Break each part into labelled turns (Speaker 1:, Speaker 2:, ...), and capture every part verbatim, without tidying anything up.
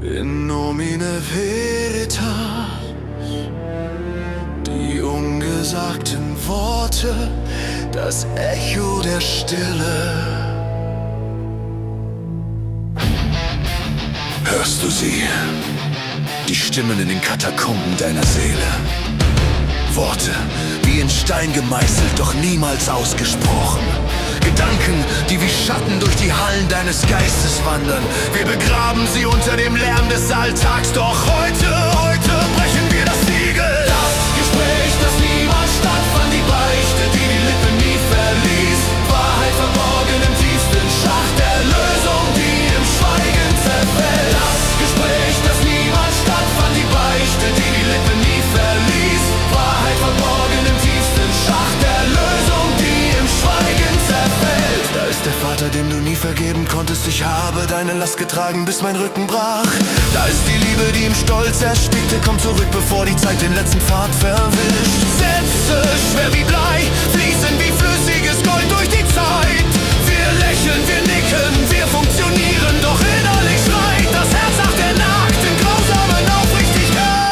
Speaker 1: In nomine veritas, die ungesagten Worte, das Echo der Stille. Hörst du sie? Die Stimmen in den Katakomben deiner Seele. Worte, wie in Stein gemeißelt, doch niemals ausgesprochen. Gedanken, die wie Schatten durch die Hallen deines Geistes wandern. Wir begraben sie unter dem Lärm des Alltags, doch heute, heute brechen wir das Siegel. Das Gespräch, das niemals stattfand, die Beichte, die die Lippen nie verließ. Wahrheit verborgen im tiefsten Schacht der Lösung, die im Schweigen zerfällt. Das Gespräch, das niemals stattfand, die Beichte, die die Lippen nie verließ. Wahrheit verborgen im tiefsten Schacht der Lösung, die im Schweigen zerfällt. Da ist der Vater, dem du nie vergeben konntest. Ich habe deine Last getragen, bis mein Rücken brach. Da ist die Liebe, die im Stolz erstickte. Komm zurück, bevor die Zeit den letzten Pfad verwischt. Sätze, schwer wie Blei, fließen wie flüssiges Gold durch die Zeit. Wir lächeln, wir nicken, wir funktionieren, doch innerlich schreit das Herz nach der nackten, grausamen Aufrichtigkeit.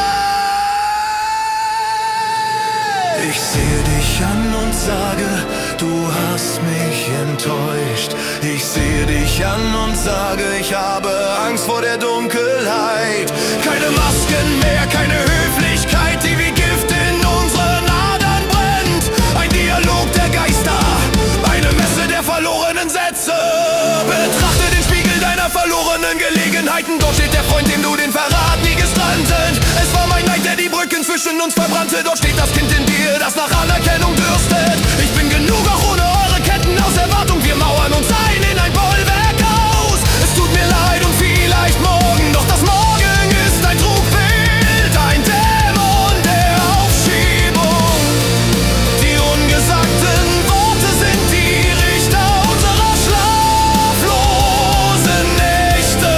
Speaker 1: Ich sehe dich an und sage, du hast mich enttäuscht. Ich sehe dich an und sage, ich habe Angst vor der Dunkelheit. Keine Masken mehr, keine Höflichkeit, die wie Gift in unseren Adern brennt. Ein Dialog der Geister, eine Messe der verlorenen Sätze. Betrachte den Spiegel deiner verlorenen Gelegenheiten. Dort steht der Freund, dem du den Verrat nie gestrandet. Es war mein Neid, der die Brücken zwischen uns verbrannte. Dort steht das Kind in dir, das nach Anerkennung dürstet. Ich bin genug, auch ohne eure Ketten aus Erwartung. Wir mauern uns ein in ein Bollwerk aus. Es tut mir leid und vielleicht morgen, doch das Morgen ist ein Trugbild, ein Dämon der Aufschiebung. Die ungesagten Worte sind die Richter unserer schlaflosen Nächte.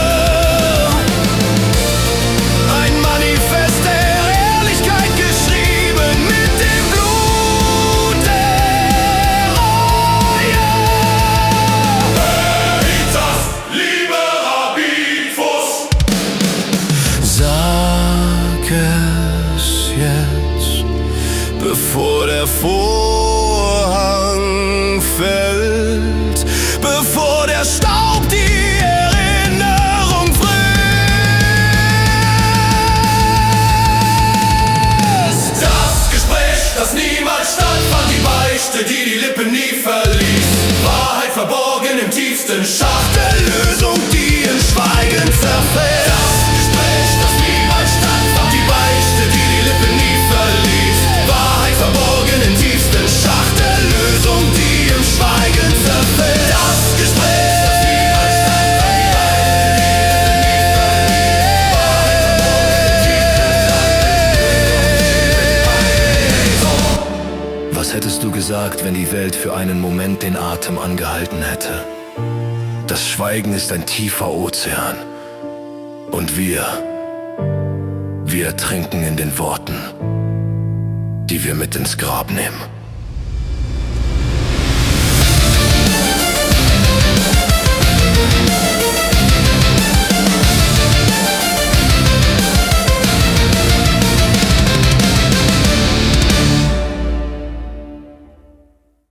Speaker 1: Ein Manifest der Ehrlichkeit, geschrieben mit dem Blut der Reue. Veritas libera bifus. Sag es jetzt, bevor der Vorhang fällt, bevor der Staub die Erinnerung frisst. Das Gespräch, das niemals stattfand, die Beichte, die die Lippen nie verließ. Wahrheit verborgen im tiefsten Schacht der Lösung, die in Schweigen zerfällt. Das Gespräch, das niemals stattfand, die Beichte, die die Lippen nie verließ. Wahrheit verborgen im tiefsten Schacht der Lösung, die im Schweigen zerfällt. Das Gespräch, das niemals stattfand, die Beichte, die die Lippen nie verließ. Was hättest du gesagt, wenn die Welt für einen Moment den Atem angehalten hätte? Das Schweigen ist ein tiefer Ozean. Und wir, wir ertrinken in den Worten, die wir mit ins Grab nehmen.